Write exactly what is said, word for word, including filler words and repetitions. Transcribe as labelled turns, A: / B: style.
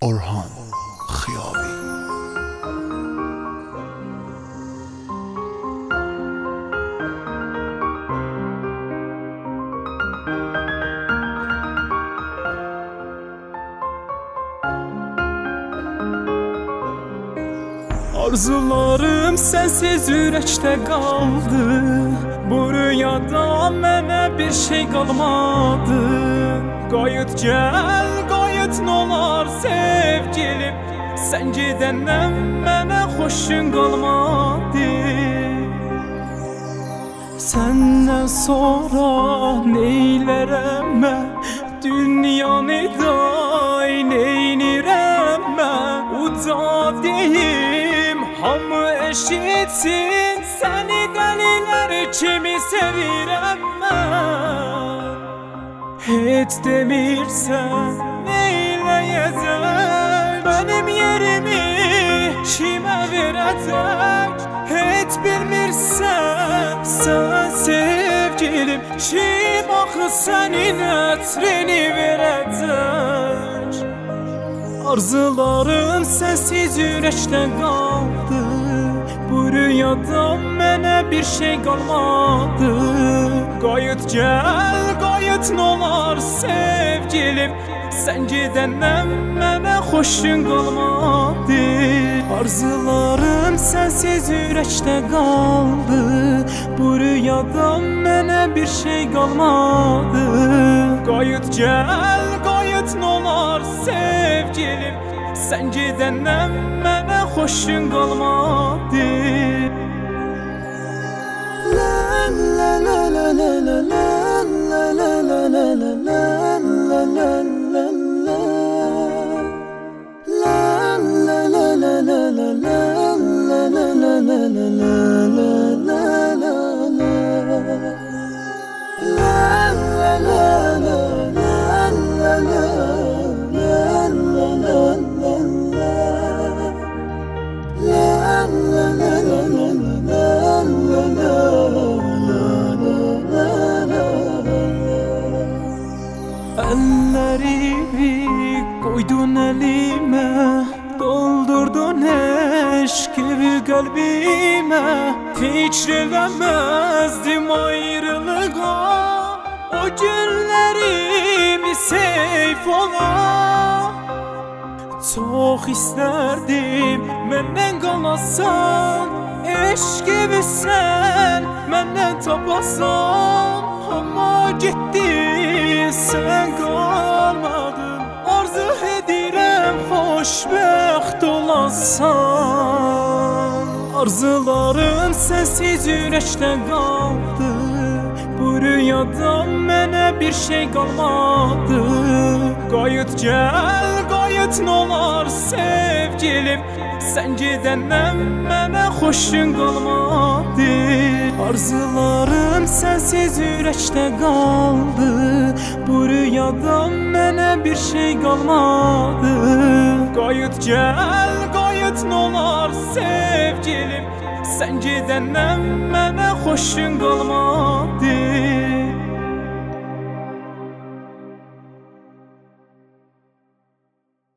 A: Orhan Xiyavi.
B: Arzularım sensiz ürəkdə qaldı. Bu rüyada mənə bir şey qalmadı. Qayıt gəl, qayıt nolar sevgilim. Sən gedəndən mənə xoşun qalmadı. Səndən sonra neylərəm mən? Dünyanı da neynirəm mən? Uca deyim, hamı eşitsin, səni dəlilər kimi sevirəm mən. Heç demirsən neyləyəcək, mənim yerimi kimə verəcək? Heç bilmirsən sən sevgilim, kim axı sənin ətrini verəcək? Arzularım sensiz ürəkdə qaldı. Bu rüyada mənə bir şey qalmadı. Qayıt gəl, qayıt nolar sevgilim. Sən gedəndən mənə xoşun qalmadı. Arzularım sensiz ürəkdə qaldı. Bu rüyada mənə bir şey qalmadı. Qayıt gəl, qayıt nolar sevgilim. Sən gedəndən mənə xoşun qalmadı. La la la la la la la la la la la la la la la la la. La la la la la la la la la la la la la la la la. La la la la la la la. Ellerimi koydun elime, doldurdun eşk gibi kalbime. Fikrelemezdim ayrılığa, o günlerimi seyf ola. Çok isterdim menden qalasan, eşk gibi sen menden tapasan. Ama gittin sen qalmadın, arzu edirəm xoşbəxt olasan. Arzularım sensiz ürəkdə qaldı. Bu rüyada mənə bir şey qalmadı. Qayıt gəl, qayıt nolar sevgilim. Sən gedəndən mənə xoşun qalmadı. Arzularım sensiz ürəkdə qaldı. Bu rüyada mənə bir şey qalmadı. Qayıt gəl, qayıt nolar sevgilim. Sən gedəndən mənə xoşun qalmadı.